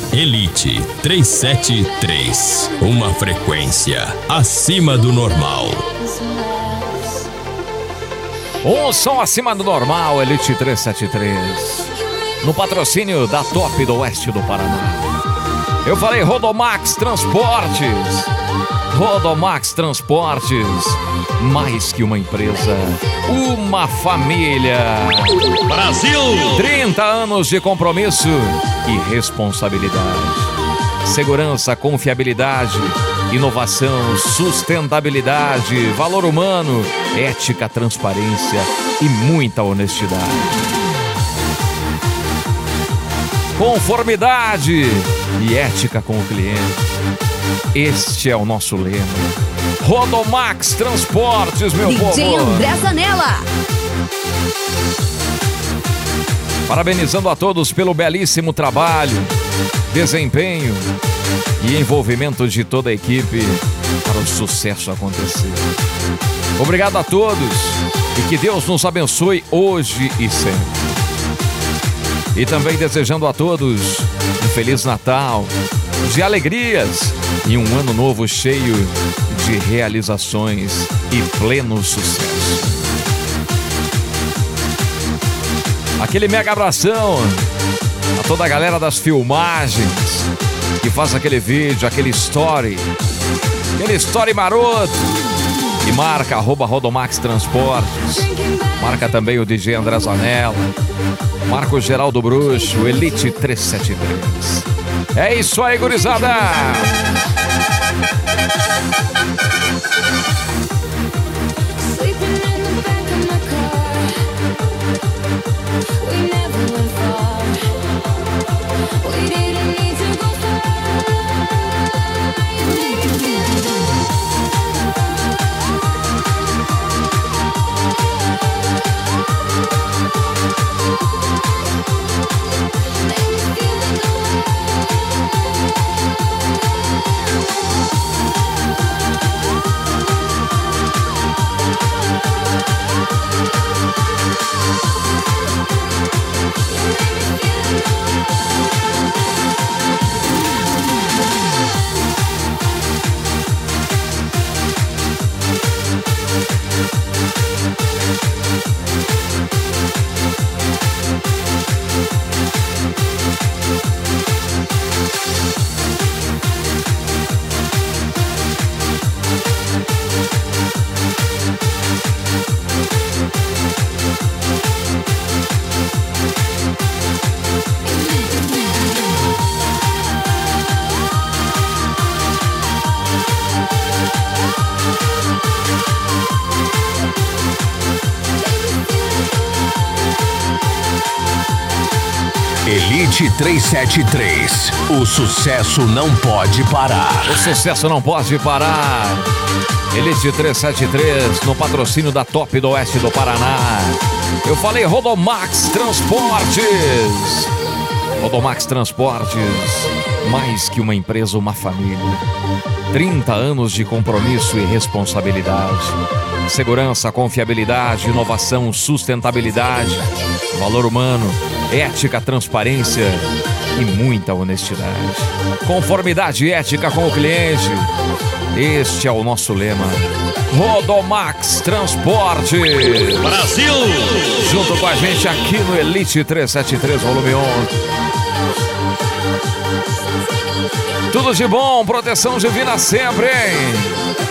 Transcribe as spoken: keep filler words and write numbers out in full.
Elite trezentos e setenta e três, uma frequência acima do normal. Um som acima do normal, Elite trezentos e setenta e três. No patrocínio da Top do Oeste do Paraná. Eu falei Rodomax Transportes. Rodomax Transportes, mais que uma empresa, uma família. Brasil! trinta anos de compromisso e responsabilidade. Segurança, confiabilidade, inovação, sustentabilidade, valor humano, ética, transparência e muita honestidade. Conformidade e ética com o cliente. Este é o nosso lema. Rodomax Transportes, meu D J povo. D J André Zanella. Parabenizando a todos pelo belíssimo trabalho, desempenho e envolvimento de toda a equipe para o sucesso acontecer. Obrigado a todos e que Deus nos abençoe hoje e sempre. E também desejando a todos um Feliz Natal, de alegrias e um ano novo cheio de realizações e pleno sucesso. Aquele mega abração a toda a galera das filmagens que faz aquele vídeo, aquele story, aquele story maroto e marca arroba Rodomax Transportes, marca também o D J André Zanella, marca o Geraldo Bruxo, Elite trezentos e setenta e três. É isso aí, gurizada! Elite trezentos e setenta e três. O sucesso não pode parar. O sucesso não pode parar. Elite trezentos e setenta e três, no patrocínio da Top do Oeste do Paraná. Eu falei Rodomax Transportes. Rodomax Transportes, mais que uma empresa, uma família. trinta anos de compromisso e responsabilidade. Segurança, confiabilidade, inovação, sustentabilidade, valor humano, ética, transparência e muita honestidade. Conformidade e ética com o cliente. Este é o nosso lema. Rodomax Transporte Brasil! Junto com a gente aqui no Elite trezentos e setenta e três, volume um. Tudo de bom, proteção divina sempre, hein?